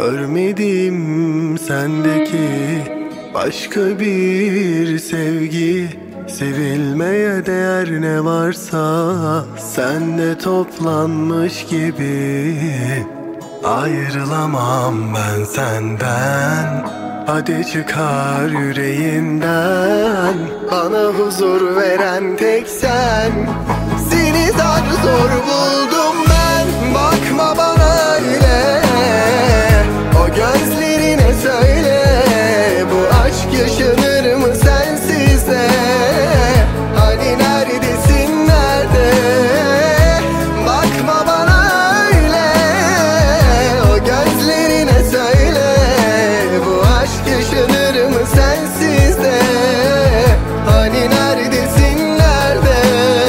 Görmedim sendeki başka bir sevgi. Sevilmeye değer ne varsa sende toplanmış gibi. Ayrılamam ben senden, hadi çıkar yüreğinden. Bana huzur veren tek sen, seni zar zor buldum ben. Bakma bana öyle, o gözlerine söyle, bu aşk yaşanır mı sensiz de? Hani neredesin, nerede? Bakma bana öyle, o gözlerine söyle, bu aşk yaşanır mı sensiz de? Hani neredesin, nerede?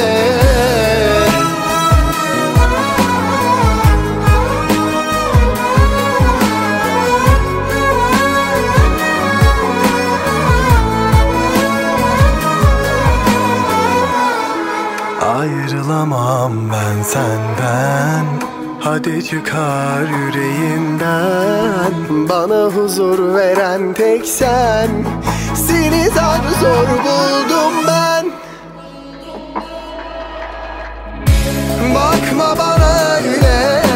Ayrılamam ben senden, hadi çıkar yüreğinden. Bana huzur veren tek sen, seni zar zor buldum ben. Bakma bana öyle,